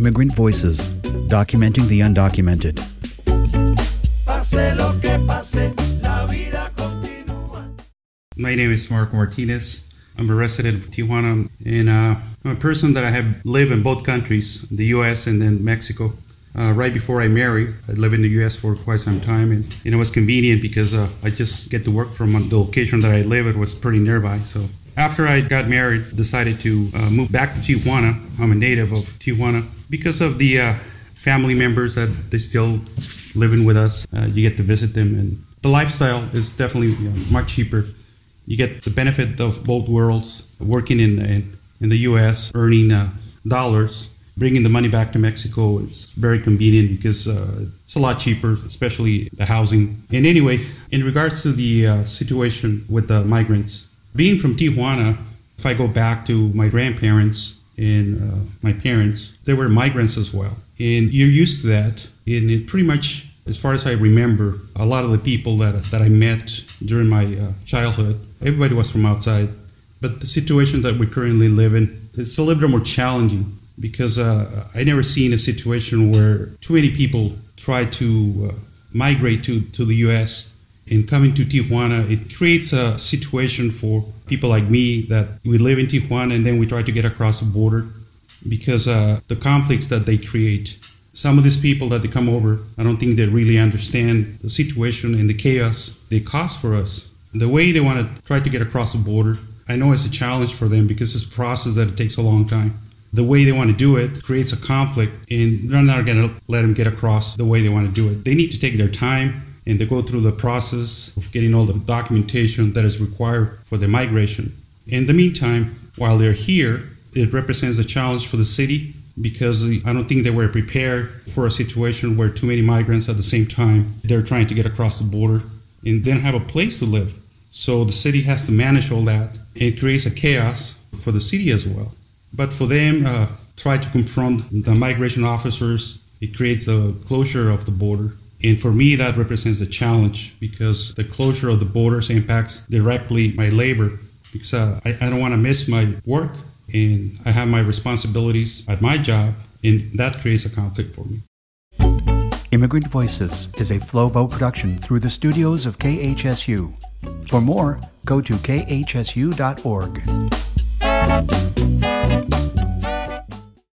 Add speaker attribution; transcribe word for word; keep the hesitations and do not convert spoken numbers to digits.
Speaker 1: Immigrant Voices, documenting the undocumented.
Speaker 2: My name is Marco Martinez. I'm a resident of Tijuana, and uh, I'm a person that I have lived in both countries, the U S and then Mexico. Uh, right before I married, I lived in the U S for quite some time, and, and it was convenient because uh, I just get to work from the location that I live. It was pretty nearby. So after I got married, decided to uh, move back to Tijuana. I'm a native of Tijuana because of the uh, family members that they still living with us. Uh, you get to visit them, and the lifestyle is definitely you know, much cheaper. You get the benefit of both worlds, working in in, in the U S, earning uh, dollars, bringing the money back to Mexico. It's very convenient because uh, it's a lot cheaper, especially the housing. And anyway, in regards to the uh, situation with the migrants, being from Tijuana, if I go back to my grandparents and uh, my parents, they were migrants as well. And you're used to that. And it pretty much, as far as I remember, a lot of the people that that I met during my uh, childhood, everybody was from outside. But the situation that we currently live in, it's a little bit more challenging because uh, I never seen a situation where too many people try to uh, migrate to, to the U S and coming to Tijuana. It creates a situation for people like me that we live in Tijuana and then we try to get across the border because uh, the conflicts that they create. Some of these people that they come over, I don't think they really understand the situation and the chaos they cause for us. The way they want to try to get across the border, I know it's a challenge for them because it's a process that it takes a long time. The way they want to do it creates a conflict, and they're not going to let them get across the way they want to do it. They need to take their time and they go through the process of getting all the documentation that is required for the migration. In the meantime, while they're here, it represents a challenge for the city because I don't think they were prepared for a situation where too many migrants at the same time, they're trying to get across the border and they don't have a place to live. So the city has to manage all that. It creates a chaos for the city as well. But for them, uh, try to confront the migration officers, it creates a closure of the border. And for me, that represents a challenge because the closure of the borders impacts directly my labor because uh, I, I don't want to miss my work and I have my responsibilities at my job, and that creates a conflict for me.
Speaker 1: Immigrant Voices is a Flobo production through the studios of K H S U. For more, go to K H S U dot org.